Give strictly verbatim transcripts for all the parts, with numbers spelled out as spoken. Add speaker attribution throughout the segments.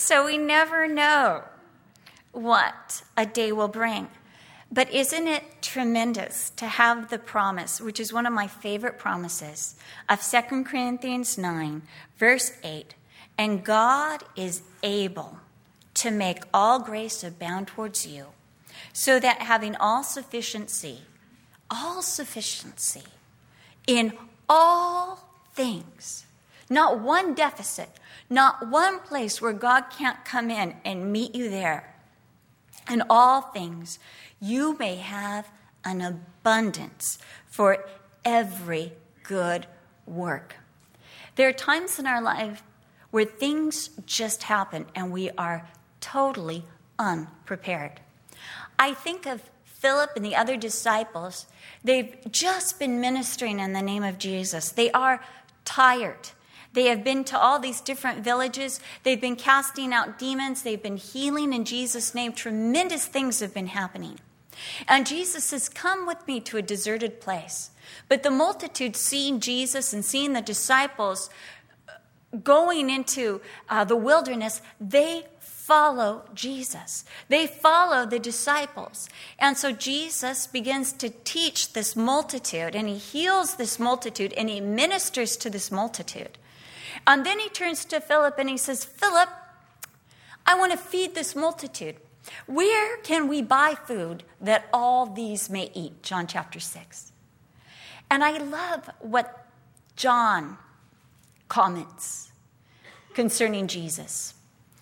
Speaker 1: So we never know what a day will bring. But isn't it tremendous to have the promise, which is one of my favorite promises, of Second Corinthians nine, verse eight, and God is able to make all grace abound towards you, so that having all sufficiency, all sufficiency in all things, not one deficit, not one place where God can't come in and meet you there, in all things, you may have an abundance for every good work. There are times in our life where things just happen and we are totally unprepared. I think of Philip and the other disciples. They've just been ministering in the name of Jesus. They are tired. They have been to all these different villages. They've been casting out demons. They've been healing in Jesus' name. Tremendous things have been happening. And Jesus says, come with me to a deserted place. But the multitude, seeing Jesus and seeing the disciples going into uh, the wilderness, they follow Jesus. They follow the disciples. And so Jesus begins to teach this multitude, and he heals this multitude, and he ministers to this multitude. And then he turns to Philip and he says, Philip, I want to feed this multitude. Where can we buy food that all these may eat? John chapter six. And I love what John comments concerning Jesus.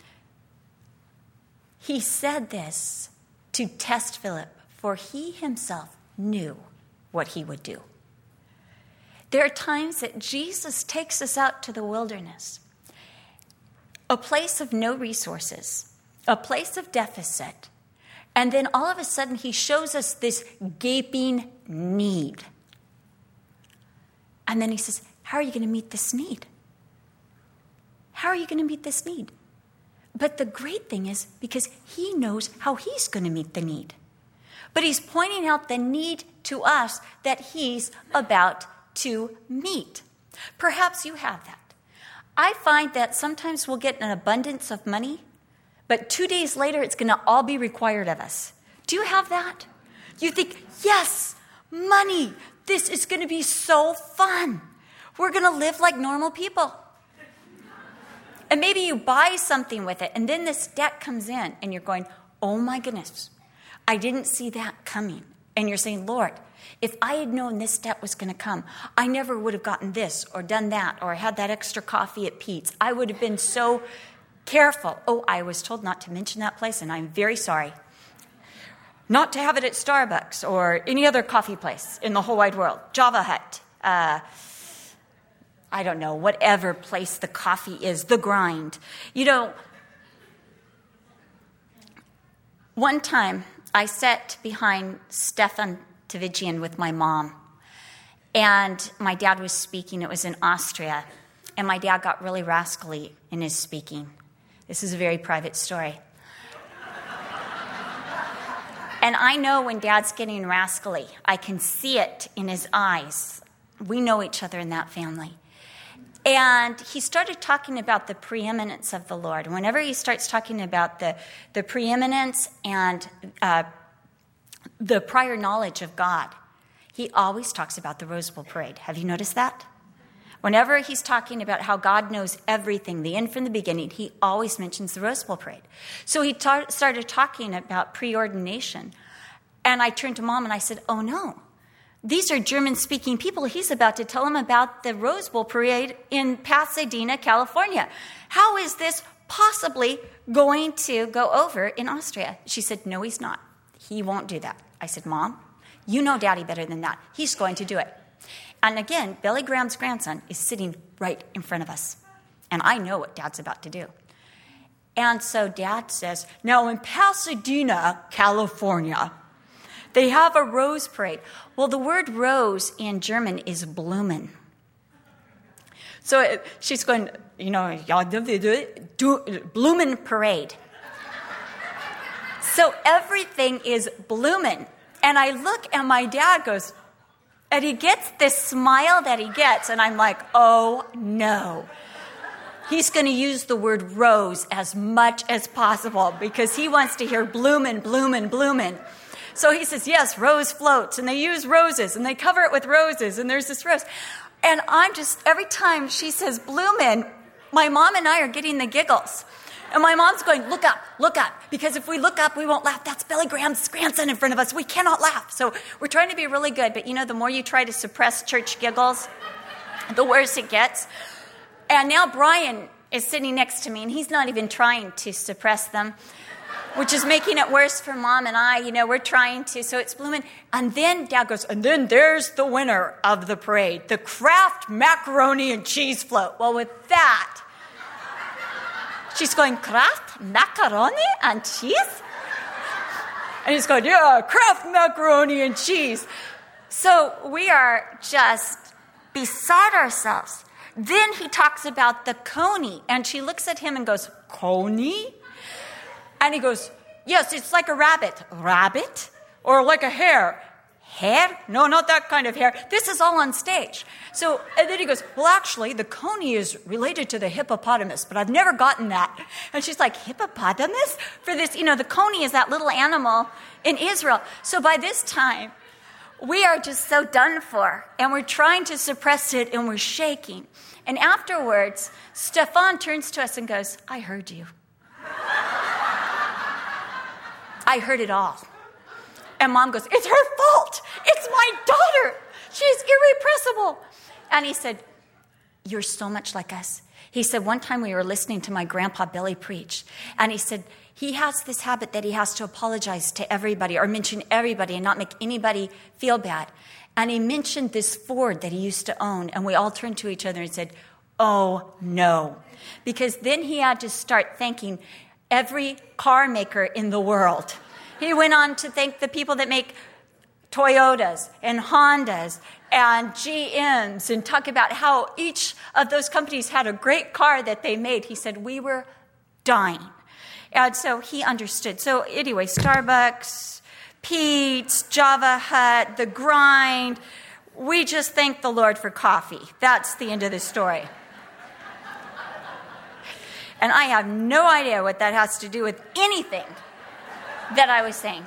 Speaker 1: He said this to test Philip, for he himself knew what he would do. There are times that Jesus takes us out to the wilderness, a place of no resources, a place of deficit, and then all of a sudden he shows us this gaping need. And then he says, how are you going to meet this need? How are you going to meet this need? But the great thing is because he knows how he's going to meet the need. But he's pointing out the need to us that he's about to meet. Perhaps you have that. I find that sometimes we'll get an abundance of money, but two days later it's going to all be required of us. Do you have that? You think, yes, money, this is going to be so fun. We're going to live like normal people. And maybe you buy something with it, and then this debt comes in, and you're going, oh my goodness, I didn't see that coming. And you're saying, Lord, if I had known this debt was going to come, I never would have gotten this or done that or had that extra coffee at Pete's. I would have been so careful. Oh, I was told not to mention that place, and I'm very sorry. Not to have it at Starbucks or any other coffee place in the whole wide world. Java Hut. Uh, I don't know, whatever place the coffee is, the grind. You know, one time I sat behind Stefan Tavigian with my mom, and my dad was speaking. It was in Austria, and my dad got really rascally in his speaking. This is a very private story. And I know when Dad's getting rascally. I can see it in his eyes. We know each other in that family. And he started talking about the preeminence of the Lord. Whenever he starts talking about the, the preeminence and uh, the prior knowledge of God, he always talks about the Rose Bowl parade. Have you noticed that? Whenever he's talking about how God knows everything, the end from the beginning, he always mentions the Rose Bowl parade. So he ta- started talking about preordination. And I turned to Mom and I said, oh no. These are German-speaking people. He's about to tell them about the Rose Bowl parade in Pasadena, California. How is this possibly going to go over in Austria? She said, no, he's not. He won't do that. I said, Mom, you know Daddy better than that. He's going to do it. And again, Billy Graham's grandson is sitting right in front of us. And I know what Dad's about to do. And so Dad says, now in Pasadena, California, they have a rose parade. Well, the word rose in German is Blumen. So it, she's going, you know, Blumen parade. So everything is Blumen. And I look and my dad goes, and he gets this smile that he gets. And I'm like, oh, no. He's going to use the word rose as much as possible because he wants to hear bloomin', bloomin', bloomin'. So he says, yes, rose floats. And they use roses and they cover it with roses. And there's this rose. And I'm just, every time she says bloomin', my mom and I are getting the giggles. And my mom's going, look up, look up. Because if we look up, we won't laugh. That's Billy Graham's grandson in front of us. We cannot laugh. So we're trying to be really good. But you know, the more you try to suppress church giggles, the worse it gets. And now Brian is sitting next to me, and he's not even trying to suppress them, which is making it worse for Mom and I. You know, we're trying to, so it's blooming. And then Dad goes, and then there's the winner of the parade, the Kraft macaroni and cheese float. Well, with that, she's going, Kraft macaroni and cheese? And he's going, yeah, Kraft macaroni and cheese. So we are just beside ourselves. Then he talks about the coney, and she looks at him and goes, coney? And he goes, yes, it's like a rabbit. Rabbit? Or like a hare? Hare? No, not that kind of hare. This is all on stage. So, and then he goes, well, actually, the coney is related to the hippopotamus, but I've never gotten that. And she's like, hippopotamus? For this, you know, the coney is that little animal in Israel. So by this time, we are just so done for, and we're trying to suppress it, and we're shaking. And afterwards, Stefan turns to us and goes, I heard you. I heard it all. And Mom goes, it's her fault. It's my daughter. She's irrepressible. And he said, you're so much like us. He said, one time we were listening to my grandpa Billy preach, and he said, he has this habit that he has to apologize to everybody or mention everybody and not make anybody feel bad. And he mentioned this Ford that he used to own, and we all turned to each other and said, oh, no. Because then he had to start thanking every car maker in the world. He went on to thank the people that make Toyotas and Hondas and G Ms and talk about how each of those companies had a great car that they made. He said, we were dying. And so he understood. So anyway, Starbucks, Pete's, Java Hut, The Grind. We just thank the Lord for coffee. That's the end of the story. And I have no idea what that has to do with anything that I was saying.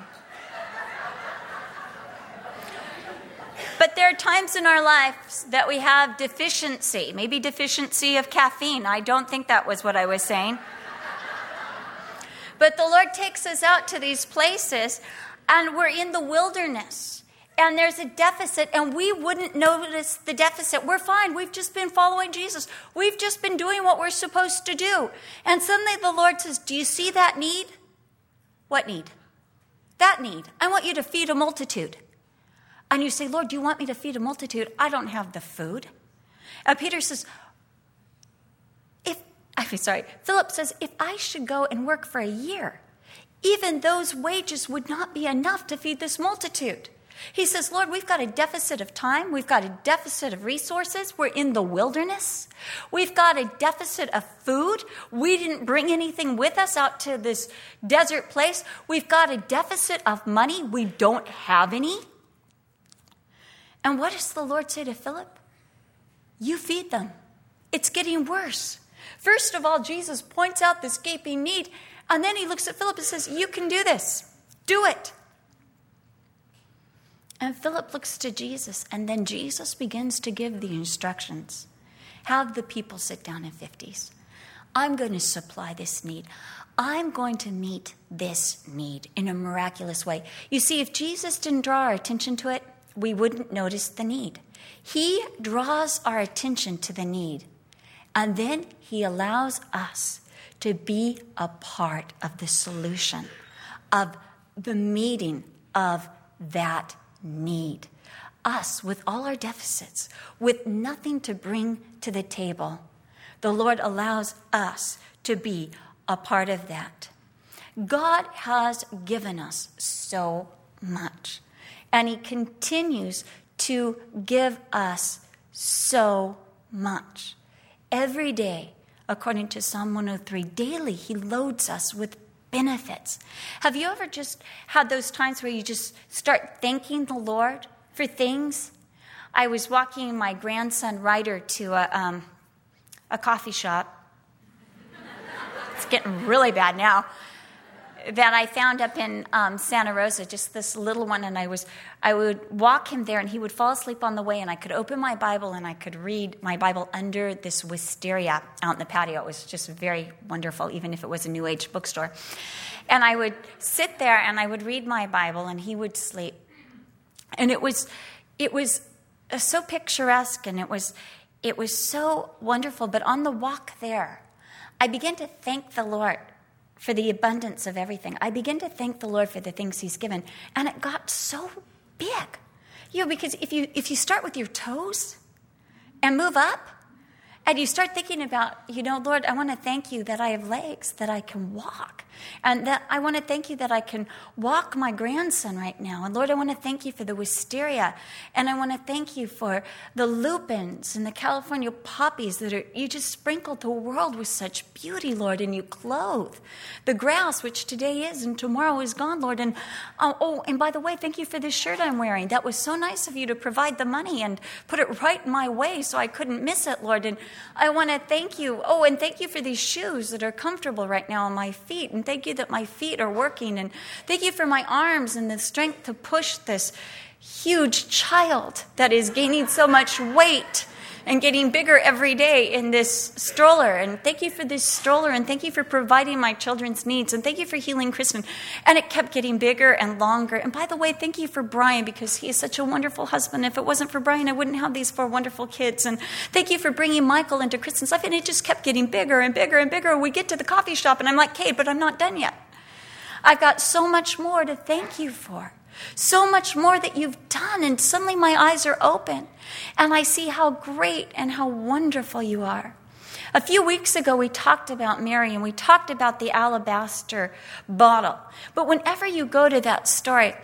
Speaker 1: But there are times in our lives that we have deficiency, maybe deficiency of caffeine. I don't think that was what I was saying. But the Lord takes us out to these places, and we're in the wilderness, and there's a deficit, and we wouldn't notice the deficit. We're fine. We've just been following Jesus. We've just been doing what we're supposed to do. And suddenly the Lord says, do you see that need? What need? That need. I want you to feed a multitude. And you say, Lord, do you want me to feed a multitude? I don't have the food. And Peter says, if, I'm sorry, Philip says, if I should go and work for a year, even those wages would not be enough to feed this multitude. He says, Lord, we've got a deficit of time. We've got a deficit of resources. We're in the wilderness. We've got a deficit of food. We didn't bring anything with us out to this desert place. We've got a deficit of money. We don't have any. And what does the Lord say to Philip? You feed them. It's getting worse. First of all, Jesus points out this gaping need, and then he looks at Philip and says, you can do this. Do it. And Philip looks to Jesus, and then Jesus begins to give the instructions. Have the people sit down in fifties. I'm going to supply this need. I'm going to meet this need in a miraculous way. You see, if Jesus didn't draw our attention to it, we wouldn't notice the need. He draws our attention to the need, and then he allows us to be a part of the solution, of the meeting of that need. Us, with all our deficits, with nothing to bring to the table, the Lord allows us to be a part of that. God has given us so much. And he continues to give us so much. Every day, according to Psalm one oh three, daily he loads us with benefits. Have you ever just had those times where you just start thanking the Lord for things? I was walking my grandson Ryder to a, um, a coffee shop, it's getting really bad now, that I found up in um, Santa Rosa, just this little one, and I was, I would walk him there, and he would fall asleep on the way, and I could open my Bible, and I could read my Bible under this wisteria out in the patio. It was just very wonderful, even if it was a New Age bookstore. And I would sit there, and I would read my Bible, and he would sleep. And it was, it was so picturesque, and it was, it was so wonderful. But on the walk there, I began to thank the Lord for the abundance of everything. I begin to thank the Lord for the things he's given. And it got so big. You know, because if you if you start with your toes and move up, and you start thinking about, you know, Lord, I want to thank you that I have legs, that I can walk. And that I want to thank you that I can walk my grandson right now. And Lord, I want to thank you for the wisteria. And I want to thank you for the lupins and the California poppies that are, you just sprinkled the world with such beauty, Lord. And you clothe the grass, which today is and tomorrow is gone, Lord. And oh, oh, and by the way, thank you for this shirt I'm wearing. That was so nice of you to provide the money and put it right in my way so I couldn't miss it, Lord. And I want to thank you. Oh, and thank you for these shoes that are comfortable right now on my feet. And thank you that my feet are working. And thank you for my arms and the strength to push this huge child that is gaining so much weight and getting bigger every day in this stroller. And thank you for this stroller. And thank you for providing my children's needs. And thank you for healing Kristen. And it kept getting bigger and longer. And by the way, thank you for Brian, because he is such a wonderful husband. If it wasn't for Brian, I wouldn't have these four wonderful kids. And thank you for bringing Michael into Kristen's life. And it just kept getting bigger and bigger and bigger. We get to the coffee shop and I'm like, Kate, but I'm not done yet. I've got so much more to thank you for. So much more that you've done, and suddenly my eyes are open, and I see how great and how wonderful you are. A few weeks ago, we talked about Mary, and we talked about the alabaster bottle. But whenever you go to that story,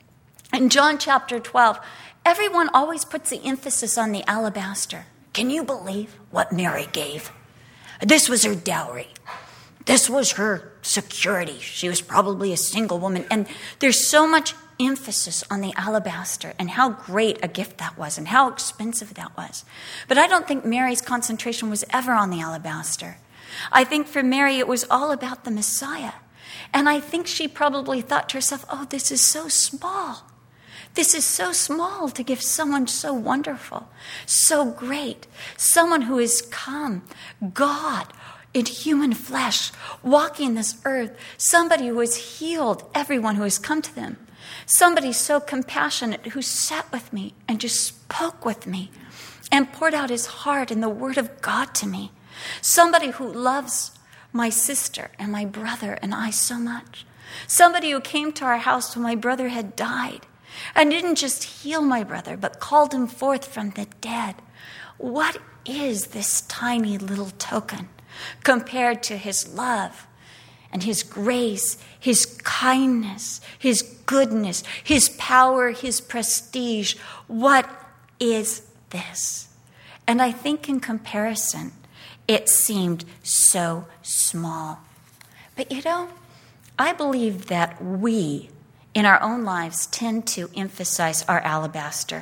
Speaker 1: in John chapter twelve, everyone always puts the emphasis on the alabaster. Can you believe what Mary gave? This was her dowry. This was her security. She was probably a single woman, and there's so much emphasis on the alabaster and how great a gift that was and how expensive that was. But I don't think Mary's concentration was ever on the alabaster. I think for Mary it was all about the Messiah. And I think she probably thought to herself, oh, this is so small. This is so small to give someone so wonderful, so great, someone who has come, God, in human flesh, walking this earth, somebody who has healed everyone who has come to them. Somebody so compassionate who sat with me and just spoke with me and poured out his heart and the word of God to me. Somebody who loves my sister and my brother and I so much. Somebody who came to our house when my brother had died and didn't just heal my brother, but called him forth from the dead. What is this tiny little token compared to his love and his grace, his kindness, his goodness, his power, his prestige? What is this? And I think in comparison, it seemed so small. But you know, I believe that we, in our own lives, tend to emphasize our alabaster.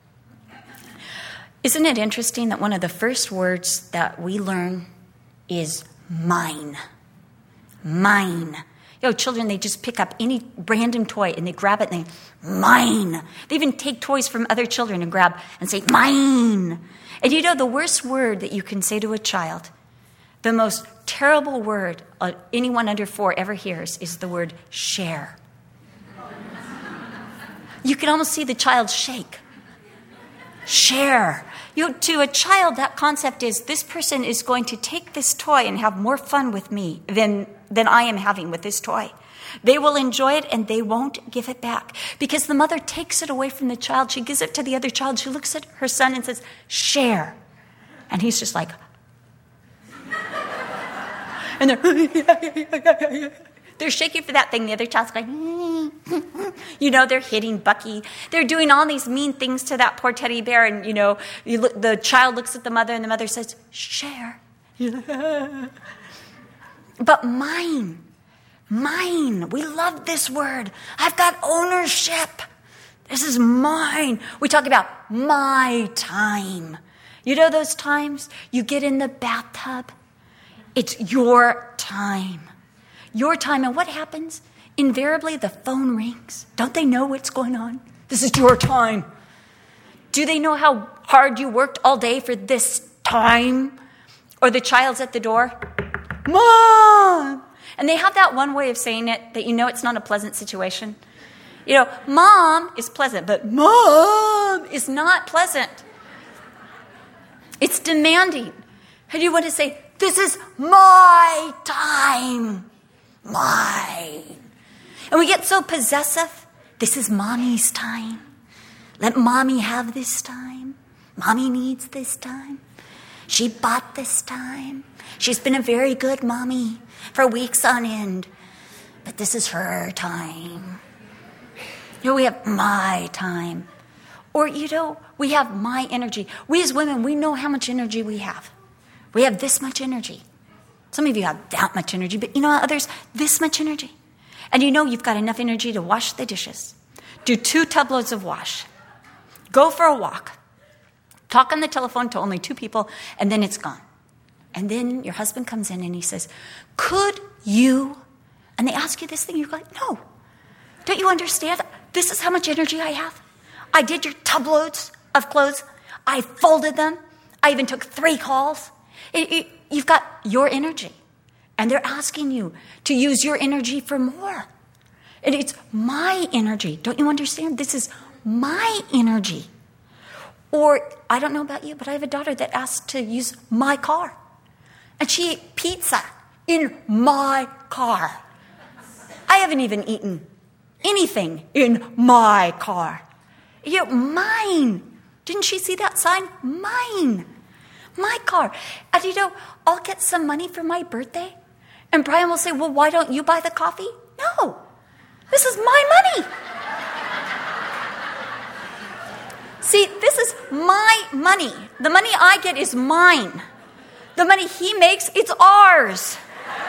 Speaker 1: Isn't it interesting that one of the first words that we learn is mine? Mine. You know, children, they just pick up any random toy and they grab it and they, mine. They even take toys from other children and grab and say, mine. And you know, the worst word that you can say to a child, the most terrible word uh, anyone under four ever hears is the word share. You can almost see the child shake. Share. You know, to a child, that concept is this person is going to take this toy and have more fun with me than, than I am having with this toy. They will enjoy it and they won't give it back because the mother takes it away from the child. She gives it to the other child. She looks at her son and says, share. And he's just like, and they're, they're shaking for that thing. The other child's like, you know, they're hitting Bucky. They're doing all these mean things to that poor teddy bear. And, you know, you look, the child looks at the mother and the mother says, share. But mine, mine. We love this word. I've got ownership. This is mine. We talk about my time. You know those times you get in the bathtub It's your time. Your time. And what happens? Invariably, the phone rings. Don't they know what's going on? This is your time. Do they know how hard you worked all day for this time? Or the child's at the door. Mom! And they have that one way of saying it that you know it's not a pleasant situation. You know, mom is pleasant, but mom is not pleasant. It's demanding. And you want to say, this is my time. Mine. And we get so possessive. This is mommy's time. Let mommy have this time. Mommy needs this time. She bought this time. She's been a very good mommy for weeks on end. But this is her time. You know, we have my time. Or, you know, we have my energy. We as women, we know how much energy we have. We have this much energy. Some of you have that much energy, but you know others, this much energy. And you know you've got enough energy to wash the dishes. Do two tubloads of wash. Go for a walk. Talk on the telephone to only two people, and then it's gone. And then your husband comes in and he says, could you? And they ask you this thing, you're like, no. Don't you understand? This is how much energy I have. I did your tubloads of clothes. I folded them. I even took three calls. It, it, you've got your energy. And they're asking you to use your energy for more. And it's my energy. Don't you understand? This is my energy. Or, I don't know about you, but I have a daughter that asked to use my car. And she ate pizza in my car. I haven't even eaten anything in my car. You know, mine. Didn't she see that sign? Mine. My car. And you know, I'll get some money for my birthday. And Brian will say, well, why don't you buy the coffee? No. This is my money. See, this is my money. The money I get is mine. The money he makes, it's ours.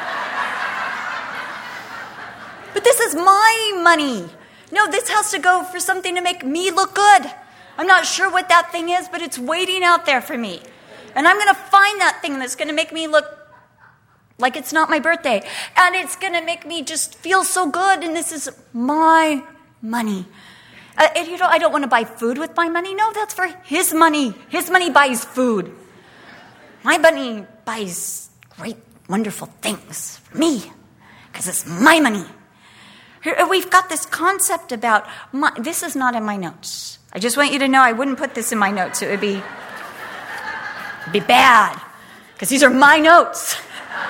Speaker 1: But this is my money. No, this has to go for something to make me look good. I'm not sure what that thing is, but it's waiting out there for me. And I'm going to find that thing that's going to make me look like it's not my birthday. And it's going to make me just feel so good. And this is my money. Uh, and you know, I don't want to buy food with my money. No, that's for his money. His money buys food. My money buys great, wonderful things for me because it's my money. We've got this concept about, my, this is not in my notes. I just want you to know I wouldn't put this in my notes. It would be, it'd be bad because these are my notes.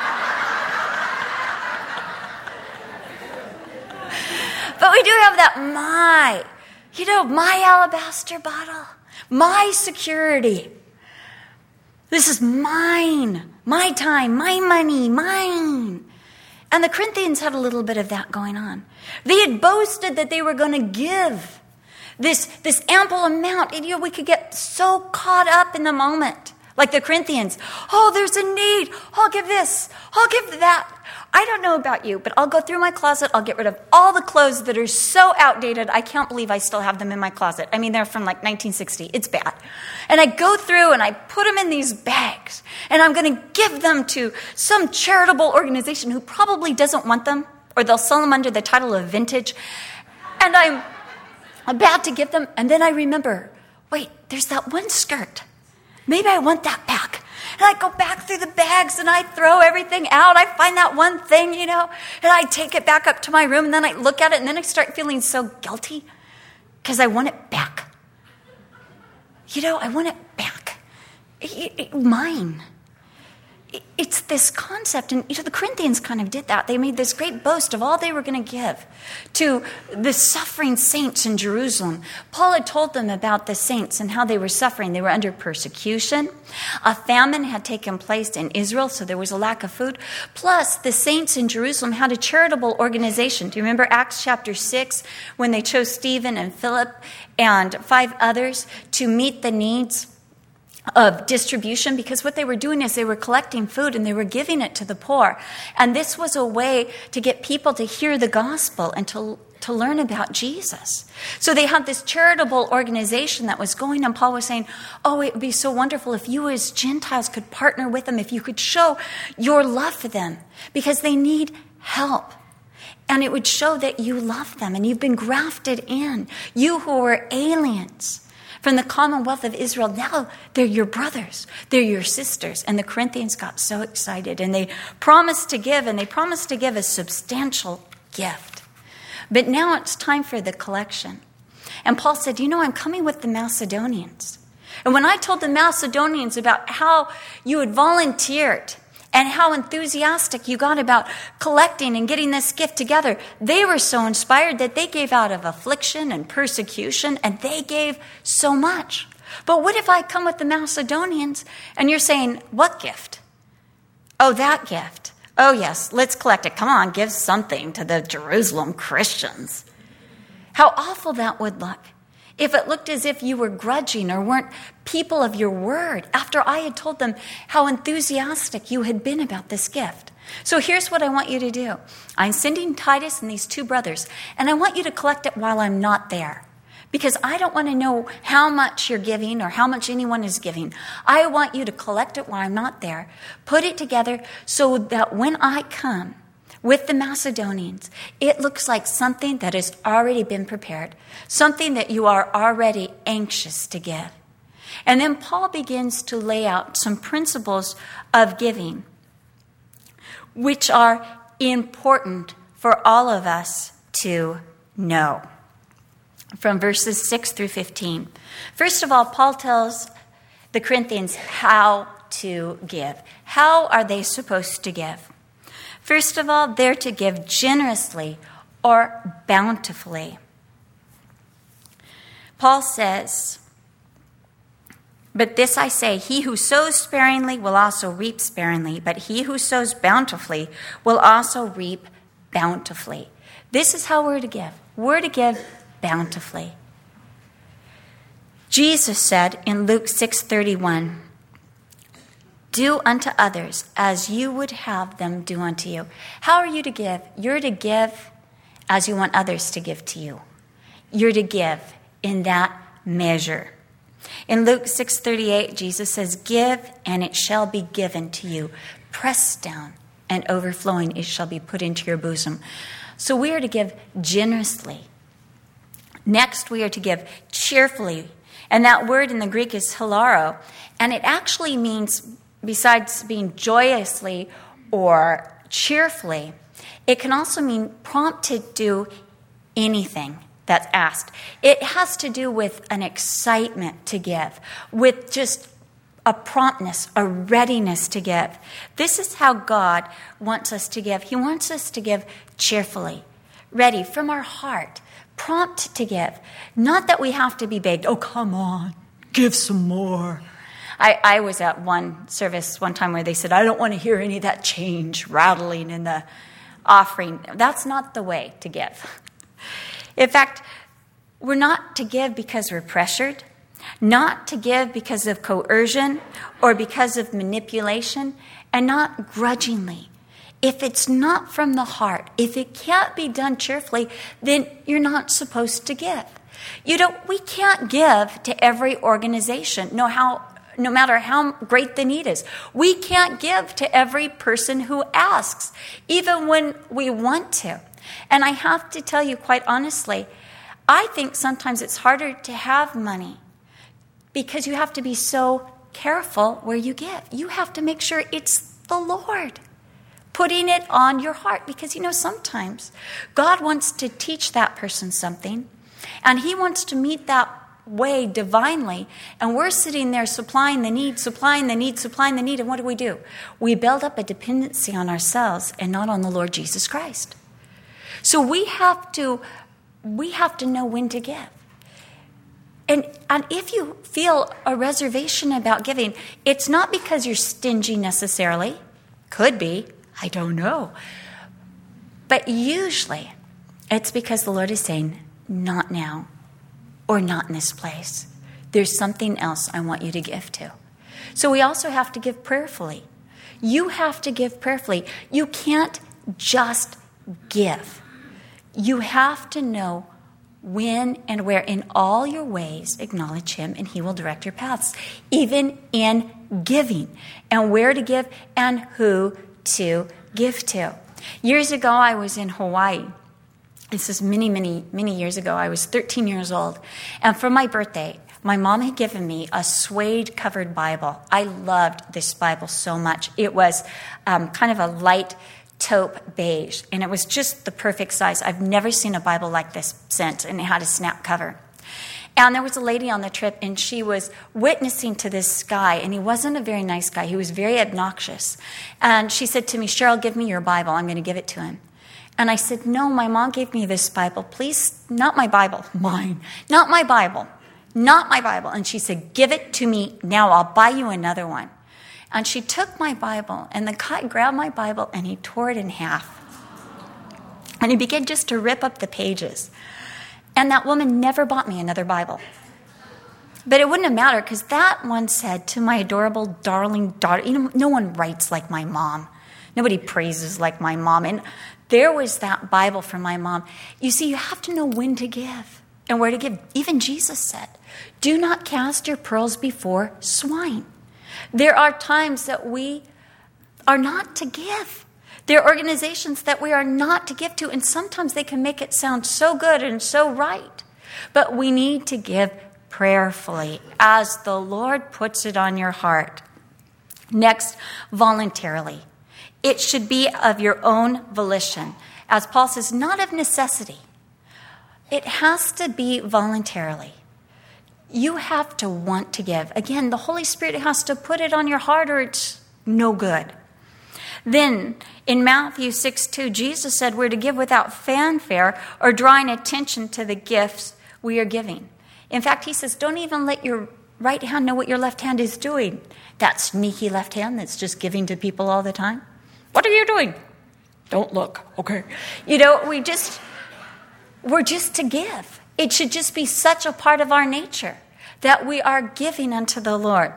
Speaker 1: But we do have that my, you know, my alabaster bottle, my security. This is mine, my time, my money, mine. And the Corinthians had a little bit of that going on. They had boasted that they were going to give this, this ample amount. And, you know, we could get so caught up in the moment. Like the Corinthians. Oh, there's a need. I'll give this. I'll give that. I don't know about you, but I'll go through my closet. I'll get rid of all the clothes that are so outdated. I can't believe I still have them in my closet. I mean, they're from like nineteen sixty. It's bad. And I go through and I put them in these bags. And I'm going to give them to some charitable organization who probably doesn't want them. Or they'll sell them under the title of vintage. And I'm about to give them. And then I remember, wait, there's that one skirt. Maybe I want that back. And I go back through the bags and I throw everything out. I find that one thing, you know, and I take it back up to my room and then I look at it and then I start feeling so guilty because I want it back. You know, I want it back. It, it, mine. It, it's this concept. And, you know, the Corinthians kind of did that. They made this great boast of all they were going to give to the suffering saints in Jerusalem. Paul had told them about the saints and how they were suffering. They were under persecution. A famine had taken place in Israel, so there was a lack of food. Plus, the saints in Jerusalem had a charitable organization. Do you remember Acts chapter six, when they chose Stephen and Philip and five others to meet the needs of distribution, because what they were doing is they were collecting food and they were giving it to the poor. And this was a way to get people to hear the gospel and to, to learn about Jesus. So they had this charitable organization that was going, and Paul was saying, oh, it would be so wonderful if you as Gentiles could partner with them, if you could show your love for them, because they need help. And it would show that you love them and you've been grafted in. You who were aliens from the commonwealth of Israel, now they're your brothers, they're your sisters. And the Corinthians got so excited, and they promised to give, and they promised to give a substantial gift. But now it's time for the collection. And Paul said, you know, I'm coming with the Macedonians. And when I told the Macedonians about how you had volunteered and how enthusiastic you got about collecting and getting this gift together, they were so inspired that they gave out of affliction and persecution, and they gave so much. But what if I come with the Macedonians and you're saying, what gift? Oh, that gift. Oh, yes, let's collect it. Come on, give something to the Jerusalem Christians. How awful that would look if it looked as if you were grudging or weren't people of your word after I had told them how enthusiastic you had been about this gift. So here's what I want you to do. I'm sending Titus and these two brothers, and I want you to collect it while I'm not there, because I don't want to know how much you're giving or how much anyone is giving. I want you to collect it while I'm not there, put it together so that when I come with the Macedonians, it looks like something that has already been prepared, something that you are already anxious to give. And then Paul begins to lay out some principles of giving, which are important for all of us to know. From verses six through fifteen. First of all, Paul tells the Corinthians how to give. How are they supposed to give? First of all, they're to give generously or bountifully. Paul says, but this I say, he who sows sparingly will also reap sparingly, but he who sows bountifully will also reap bountifully. This is how we're to give. We're to give bountifully. Jesus said in Luke six thirty-one, do unto others as you would have them do unto you. How are you to give? You're to give as you want others to give to you. You're to give in that measure. In Luke six thirty-eight, Jesus says, give and it shall be given to you. Pressed down and overflowing, it shall be put into your bosom. So we are to give generously. Next, we are to give cheerfully. And that word in the Greek is hilaro. And it actually means, besides being joyously or cheerfully, it can also mean prompt to do anything that's asked. It has to do with an excitement to give, with just a promptness, a readiness to give. This is how God wants us to give. He wants us to give cheerfully, ready from our heart, prompt to give. Not that we have to be begged, oh, come on, give some more. I, I was at one service one time where they said, I don't want to hear any of that change rattling in the offering. That's not the way to give. In fact, we're not to give because we're pressured, not to give because of coercion or because of manipulation, and not grudgingly. If it's not from the heart, if it can't be done cheerfully, then you're not supposed to give. You don't, we can't give to every organization, no how no matter how great the need is. We can't give to every person who asks, even when we want to. And I have to tell you quite honestly, I think sometimes it's harder to have money because you have to be so careful where you give. You have to make sure it's the Lord putting it on your heart, because, you know, sometimes God wants to teach that person something, and he wants to meet that way divinely, and we're sitting there supplying the need, supplying the need, supplying the need, and what do we do? We build up a dependency on ourselves and not on the Lord Jesus Christ. So we have to, we have to know when to give. And, and if you feel a reservation about giving, it's not because you're stingy necessarily. Could be. I don't know. But usually it's because the Lord is saying, not now or not in this place. There's something else I want you to give to. So we also have to give prayerfully. You have to give prayerfully. You can't just give. You have to know when and where. In all your ways, acknowledge him, and he will direct your paths, even in giving, and where to give and who to give to. Years ago, I was in Hawaii. This is many, many, many years ago. I was thirteen years old. And for my birthday, my mom had given me a suede-covered Bible. I loved this Bible so much. It was um, kind of a light taupe beige, and it was just the perfect size. I've never seen a Bible like this since, and it had a snap cover. And there was a lady on the trip, and she was witnessing to this guy, and he wasn't a very nice guy. He was very obnoxious. And she said to me, Cheryl, give me your Bible. I'm going to give it to him. And I said, no, my mom gave me this Bible. Please, not my Bible, mine. Not my Bible. Not my Bible. And she said, give it to me now. I'll buy you another one. And she took my Bible, and the guy grabbed my Bible, and he tore it in half. And he began just to rip up the pages. And that woman never bought me another Bible. But it wouldn't have mattered, because that one said, to my adorable, darling daughter, you know, no one writes like my mom. Nobody praises like my mom. And there was that Bible for my mom. You see, you have to know when to give and where to give. Even Jesus said, do not cast your pearls before swine. There are times that we are not to give. There are organizations that we are not to give to, and sometimes they can make it sound so good and so right. But we need to give prayerfully as the Lord puts it on your heart. Next, voluntarily. It should be of your own volition. As Paul says, not of necessity. It has to be voluntarily. You have to want to give. Again, the Holy Spirit has to put it on your heart, or it's no good. Then, in Matthew six two, Jesus said we're to give without fanfare or drawing attention to the gifts we are giving. In fact, he says, don't even let your right hand know what your left hand is doing. That sneaky left hand that's just giving to people all the time. What are you doing? Don't look, okay? You know, we just, we're just to give. It should just be such a part of our nature that we are giving unto the Lord.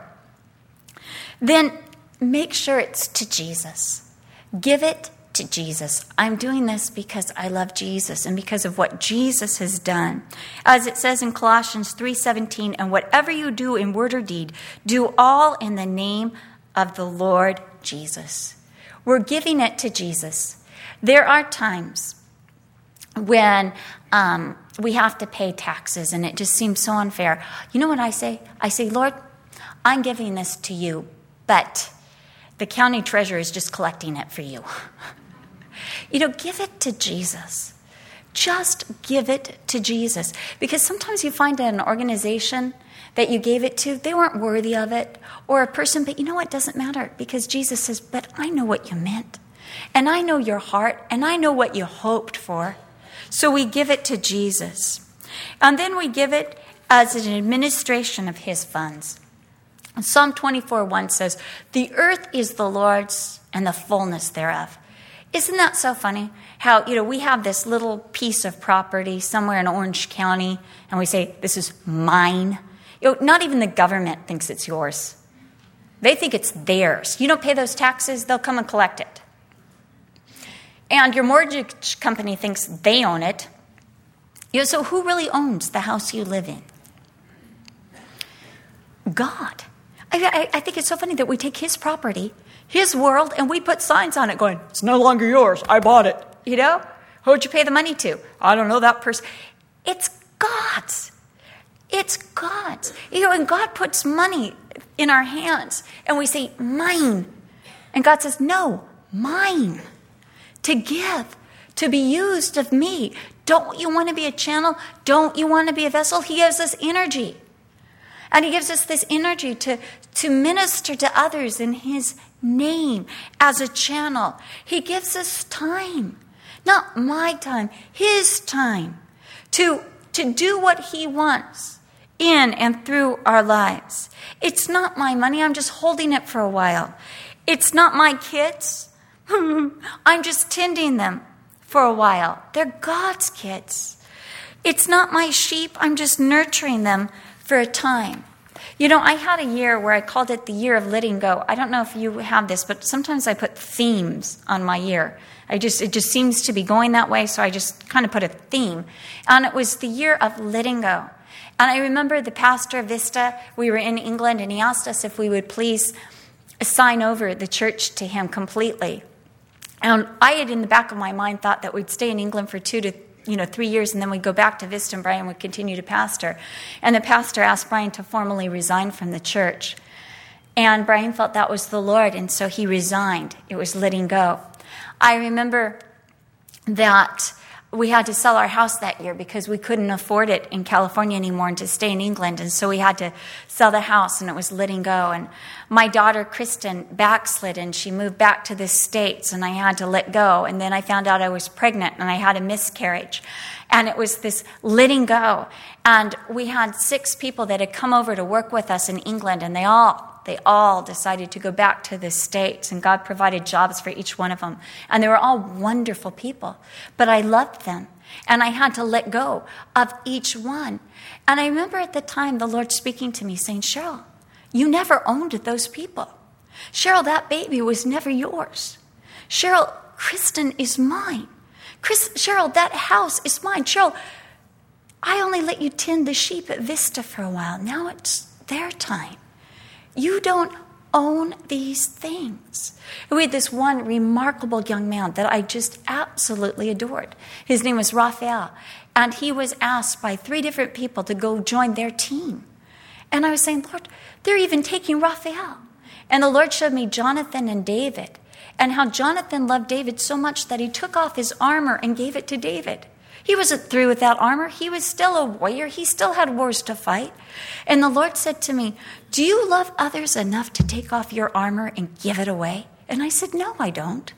Speaker 1: Then make sure it's to Jesus. Give it to Jesus. I'm doing this because I love Jesus and because of what Jesus has done. As it says in Colossians three seventeen, and whatever you do in word or deed, do all in the name of the Lord Jesus. We're giving it to Jesus. There are times when um, we have to pay taxes, and it just seems so unfair. You know what I say? I say, Lord, I'm giving this to you, but the county treasurer is just collecting it for you. You know, give it to Jesus. Just give it to Jesus. Because sometimes you find that an organization that you gave it to, they weren't worthy of it, or a person, but you know what? It doesn't matter, because Jesus says, but I know what you meant, and I know your heart, and I know what you hoped for. So we give it to Jesus. And then we give it as an administration of his funds. Psalm twenty-four one says, the earth is the Lord's and the fullness thereof. Isn't that so funny? How, you know, we have this little piece of property somewhere in Orange County, and we say, this is mine. You know, not even the government thinks it's yours. They think it's theirs. You don't pay those taxes, they'll come and collect it. And your mortgage company thinks they own it. You know, so who really owns the house you live in? God. I, I, I think it's so funny that we take his property, his world, and we put signs on it going, it's no longer yours, I bought it. You know? Who'd you pay the money to? I don't know that person. It's God's. It's God's. You know, and God puts money in our hands, and we say, mine. And God says, no, mine. To give, to be used of me. Don't you want to be a channel? Don't you want to be a vessel? He gives us energy. And he gives us this energy to, to minister to others in his name as a channel. He gives us time. Not my time, his time. To, to do what he wants in and through our lives. It's not my money. I'm just holding it for a while. It's not my kids. I'm just tending them for a while. They're God's kids. It's not my sheep. I'm just nurturing them for a time. You know, I had a year where I called it the year of letting go. I don't know if you have this, but sometimes I put themes on my year. I just it just seems to be going that way, so I just kind of put a theme. And it was the year of letting go. And I remember the pastor of Vista, we were in England, and he asked us if we would please sign over the church to him completely. And I had in the back of my mind thought that we'd stay in England for two to you know, three years, and then we'd go back to Vista, and Brian would continue to pastor. And the pastor asked Brian to formally resign from the church. And Brian felt that was the Lord, and so he resigned. It was letting go. I remember that we had to sell our house that year because we couldn't afford it in California anymore and to stay in England. And so we had to sell the house, and it was letting go. And my daughter, Kristen, backslid, and she moved back to the States, and I had to let go. And then I found out I was pregnant, and I had a miscarriage. And it was this letting go. And we had six people that had come over to work with us in England, and they all They all decided to go back to the States, and God provided jobs for each one of them. And they were all wonderful people. But I loved them, and I had to let go of each one. And I remember at the time the Lord speaking to me saying, Cheryl, you never owned those people. Cheryl, that baby was never yours. Cheryl, Kristen is mine. Chris, Cheryl, that house is mine. Cheryl, I only let you tend the sheep at Vista for a while. Now it's their time. You don't own these things. We had this one remarkable young man that I just absolutely adored. His name was Raphael, and he was asked by three different people to go join their team. And I was saying, Lord, they're even taking Raphael. And the Lord showed me Jonathan and David, and how Jonathan loved David so much that he took off his armor and gave it to David. He wasn't through with that armor. He was still a warrior. He still had wars to fight. And the Lord said to me, do you love others enough to take off your armor and give it away? And I said, no, I don't.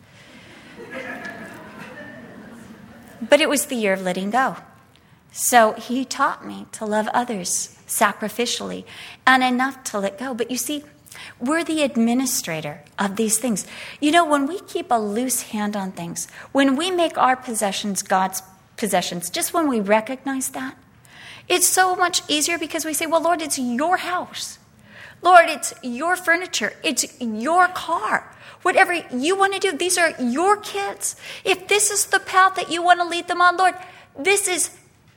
Speaker 1: But it was the year of letting go. So he taught me to love others sacrificially and enough to let go. But you see, we're the administrator of these things. You know, when we keep a loose hand on things, when we make our possessions God's possessions, just when we recognize that, it's so much easier because we say, well, Lord, it's your house. Lord, it's your furniture. It's your car. Whatever you want to do, these are your kids. If this is the path that you want to lead them on, Lord, this is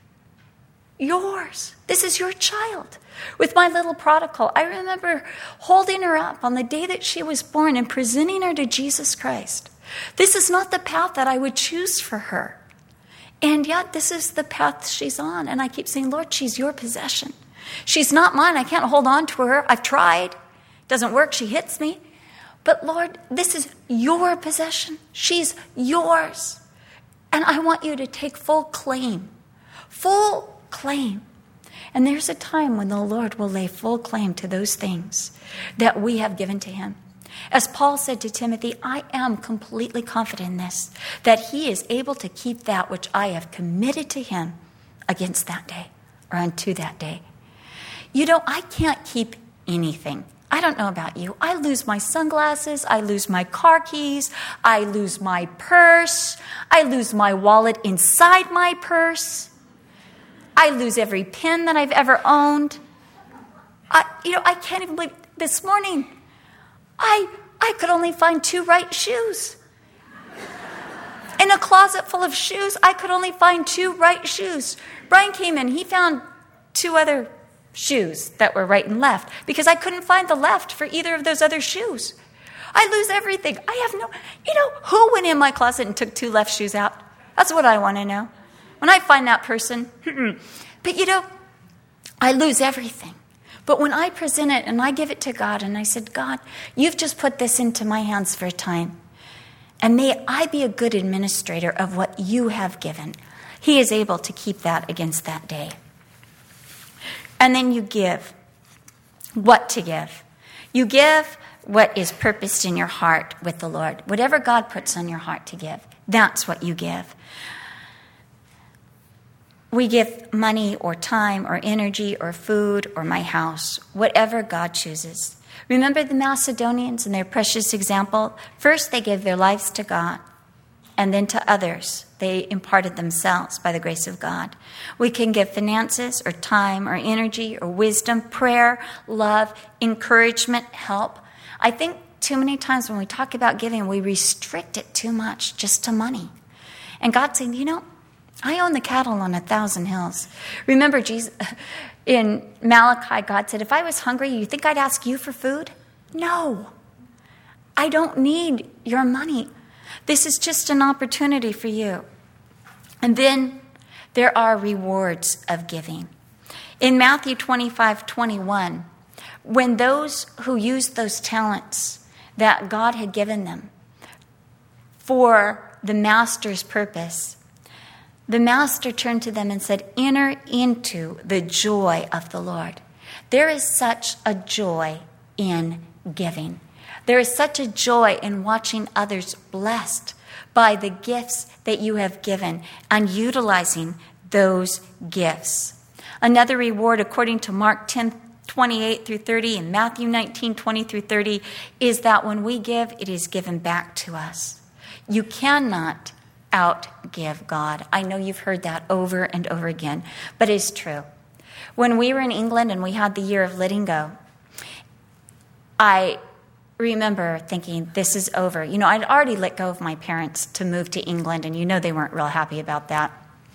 Speaker 1: yours. This is your child. With my little prodigal, I remember holding her up on the day that she was born and presenting her to Jesus Christ. This is not the path that I would choose for her. And yet, this is the path she's on. And I keep saying, Lord, she's your possession. She's not mine. I can't hold on to her. I've tried. Doesn't work. She hits me. But Lord, this is your possession. She's yours. And I want you to take full claim. Full claim. And there's a time when the Lord will lay full claim to those things that we have given to him. As Paul said to Timothy, I am completely confident in this, that he is able to keep that which I have committed to him against that day or unto that day. You know, I can't keep anything. I don't know about you. I lose my sunglasses. I lose my car keys. I lose my purse. I lose my wallet inside my purse. I lose every pen that I've ever owned. I, you know, I can't even believe this morning I I could only find two right shoes. In a closet full of shoes, I could only find two right shoes. Brian came in, he found two other shoes that were right and left because I couldn't find the left for either of those other shoes. I lose everything. I have no, you know, who went in my closet and took two left shoes out? That's what I want to know. When I find that person, but you know, I lose everything. But when I present it and I give it to God and I said, God, you've just put this into my hands for a time. And may I be a good administrator of what you have given. He is able to keep that against that day. And then you give what to give. You give what is purposed in your heart with the Lord. Whatever God puts on your heart to give, that's what you give. We give money or time or energy or food or my house, whatever God chooses. Remember the Macedonians and their precious example? First, they gave their lives to God. and then to others, they imparted themselves by the grace of God. We can give finances or time or energy or wisdom, prayer, love, encouragement, help. I think too many times when we talk about giving, we restrict it too much just to money. And God's saying, you know, I own the cattle on a thousand hills. Remember, Jesus, in Malachi, God said, if I was hungry, you think I'd ask you for food? No. I don't need your money. This is just an opportunity for you. And then there are rewards of giving. In Matthew twenty-five twenty-one, when those who used those talents that God had given them for the master's purpose, the master turned to them and said, enter into the joy of the Lord. There is such a joy in giving. There is such a joy in watching others blessed by the gifts that you have given and utilizing those gifts. Another reward, according to Mark ten twenty-eight through thirty and Matthew nineteen twenty through thirty, is that when we give, it is given back to us. You cannot outgive God. I know you've heard that over and over again, but it's true. When we were in England and we had the year of letting go, I remember thinking, this is over. You know, I'd already let go of my parents to move to England, and you know they weren't real happy about that.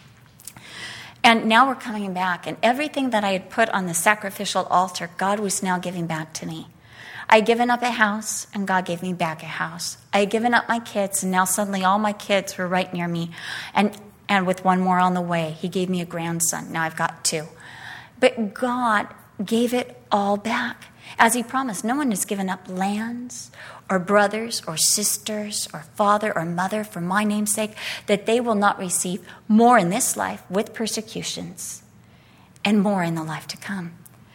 Speaker 1: And now we're coming back, and everything that I had put on the sacrificial altar, God was now giving back to me. I had given up a house, and God gave me back a house. I had given up my kids, and now suddenly all my kids were right near me. And, and with one more on the way, he gave me a grandson. Now I've got two. But God gave it all back. As he promised, no one has given up lands or brothers or sisters or father or mother for my name's sake, that they will not receive more in this life with persecutions and more in the life to come.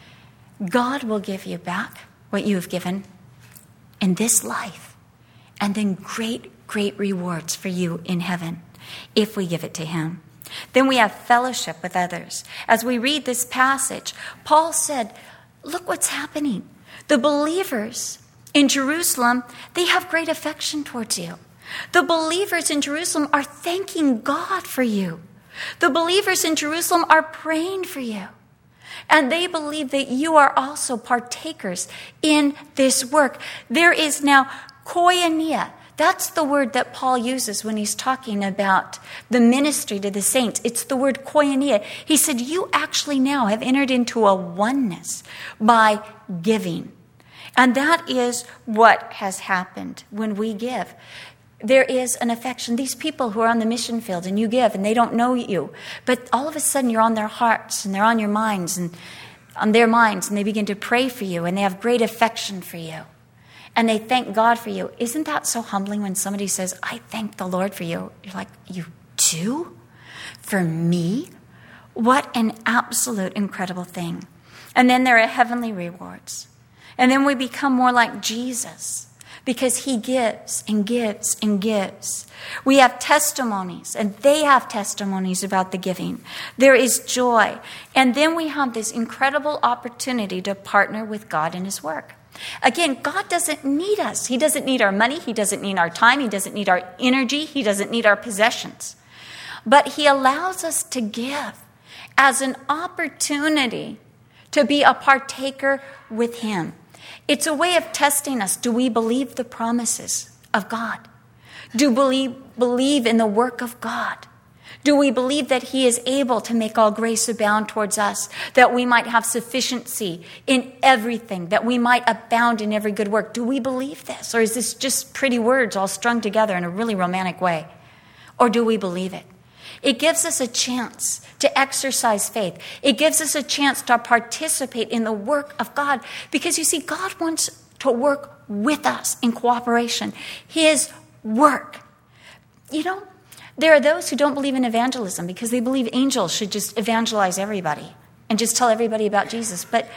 Speaker 1: God will give you back what you have given in this life, and then great, great rewards for you in heaven if we give it to him. Then we have fellowship with others. As we read this passage, Paul said, look what's happening. The believers in Jerusalem, they have great affection towards you. The believers in Jerusalem are thanking God for you. The believers in Jerusalem are praying for you. And they believe that you are also partakers in this work. There is now koinonia. That's the word that Paul uses when he's talking about the ministry to the saints. It's the word koinonia. He said, you actually now have entered into a oneness by giving. And that is what has happened when we give. There is an affection. These people who are on the mission field and you give and they don't know you, but all of a sudden you're on their hearts and they're on your minds and on their minds, and they begin to pray for you and they have great affection for you. And they thank God for you. Isn't that so humbling when somebody says, I thank the Lord for you? You're like, you do? For me? What an absolute incredible thing. And then there are heavenly rewards. And then we become more like Jesus because he gives and gives and gives. We have testimonies, and they have testimonies about the giving. There is joy. And then we have this incredible opportunity to partner with God in his work. Again, God doesn't need us. He doesn't need our money. He doesn't need our time. He doesn't need our energy. He doesn't need our possessions. But he allows us to give as an opportunity to be a partaker with him. It's a way of testing us. Do we believe the promises of God? Do we believe in the work of God? Do we believe that he is able to make all grace abound towards us, that we might have sufficiency in everything, that we might abound in every good work? Do we believe this? Or is this just pretty words all strung together in a really romantic way? Or do we believe it? It gives us a chance to exercise faith. It gives us a chance to participate in the work of God. Because you see, God wants to work with us in cooperation. His work. You know, there are those who don't believe in evangelism because they believe angels should just evangelize everybody and just tell everybody about Jesus. But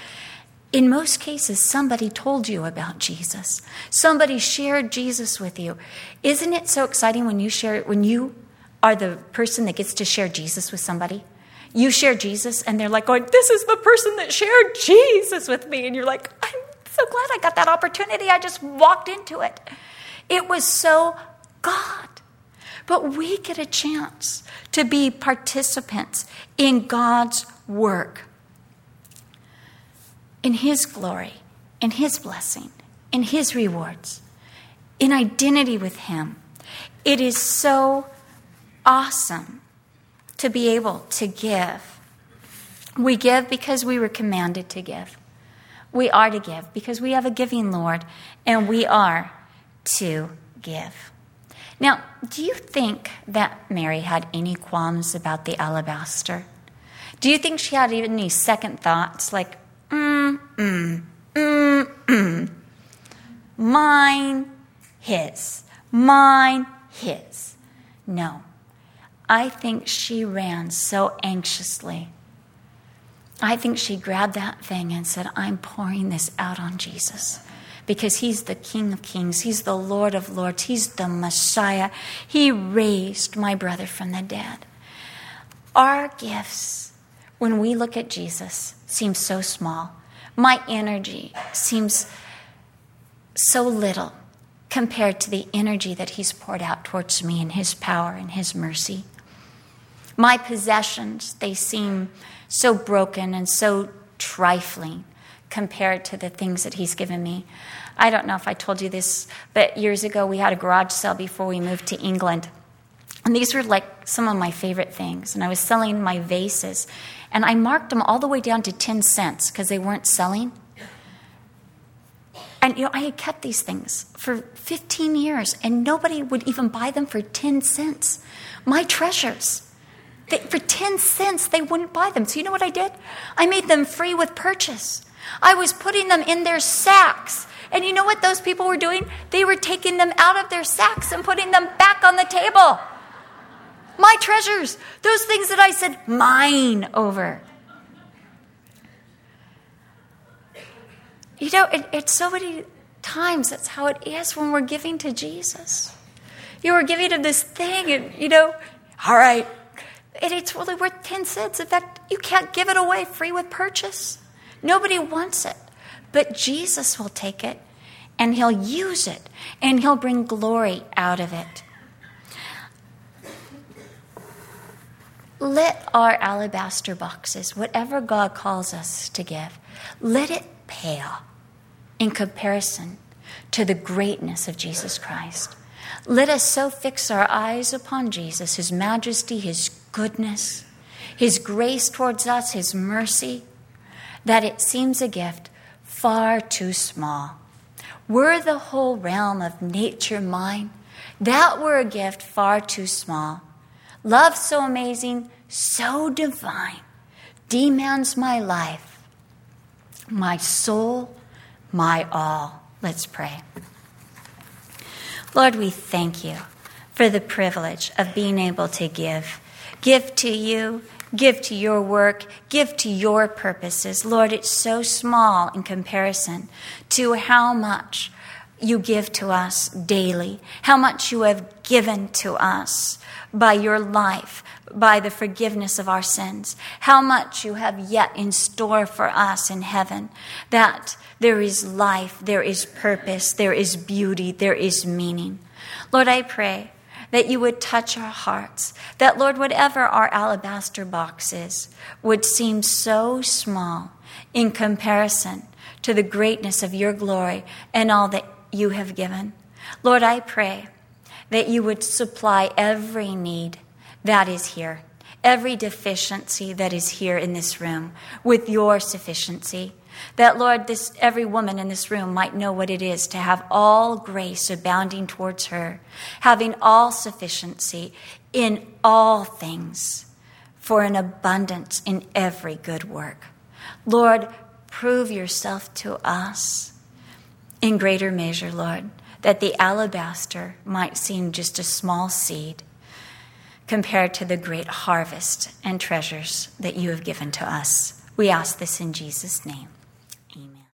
Speaker 1: in most cases, somebody told you about Jesus. Somebody shared Jesus with you. Isn't it so exciting when you share it, when you are the person that gets to share Jesus with somebody? You share Jesus and they're like going, this is the person that shared Jesus with me. And you're like, I'm so glad I got that opportunity. I just walked into it. It was so God. but we get a chance to be participants in God's work, in his glory, in his blessing, in his rewards, in identity with him. It is so awesome to be able to give. We give because we were commanded to give. We are to give because we have a giving Lord, and we are to give. Now, do you think that Mary had any qualms about the alabaster? Do you think she had even any second thoughts like, mm, mm, mm, mm, mine, his, mine, his? No. I think she ran so anxiously. I think she grabbed that thing and said, I'm pouring this out on Jesus. Because he's the King of Kings. He's the Lord of Lords. He's the Messiah. He raised my brother from the dead. Our gifts, when we look at Jesus, seem so small. My energy seems so little compared to the energy that he's poured out towards me in his power and his mercy. My possessions, they seem so broken and so trifling compared to the things that he's given me. I don't know if I told you this, but years ago we had a garage sale before we moved to England. And these were like some of my favorite things. And I was selling my vases. And I marked them all the way down to ten cents because they weren't selling. And, you know, I had kept these things for fifteen years, and nobody would even buy them for ten cents. My treasures. They, for ten cents, they wouldn't buy them. So you know what I did? I made them free with purchase. I was putting them in their sacks. And you know what those people were doing? They were taking them out of their sacks and putting them back on the table. My treasures. Those things that I said mine over. You know, it, it's so many times that's how it is when we're giving to Jesus. You were giving him this thing and, you know, all right. And it's really worth ten cents. In fact, you can't give it away free with purchase. Nobody wants it. But Jesus will take it, and he'll use it, and he'll bring glory out of it. Let our alabaster boxes, whatever God calls us to give, let it pale in comparison to the greatness of Jesus Christ. Let us so fix our eyes upon Jesus, his majesty, his goodness, his grace towards us, his mercy, that it seems a gift far too small. Were the whole realm of nature mine, that were a gift far too small. Love so amazing, so divine, demands my life, my soul, my all. Let's pray. Lord, we thank you for the privilege of being able to give. Give to you, give to your work, give to your purposes. Lord, it's so small in comparison to how much you give to us daily, how much you have given to us by your life, by the forgiveness of our sins, how much you have yet in store for us in heaven, that there is life, there is purpose, there is beauty, there is meaning. Lord, I pray that you would touch our hearts, that, Lord, whatever our alabaster box is would seem so small in comparison to the greatness of your glory and all that you have given. Lord, I pray that you would supply every need that is here, every deficiency that is here in this room with your sufficiency. That, Lord, this every woman in this room might know what it is to have all grace abounding towards her, having all sufficiency in all things for an abundance in every good work. Lord, prove yourself to us in greater measure, Lord, that the alabaster might seem just a small seed compared to the great harvest and treasures that you have given to us. We ask this in Jesus' name.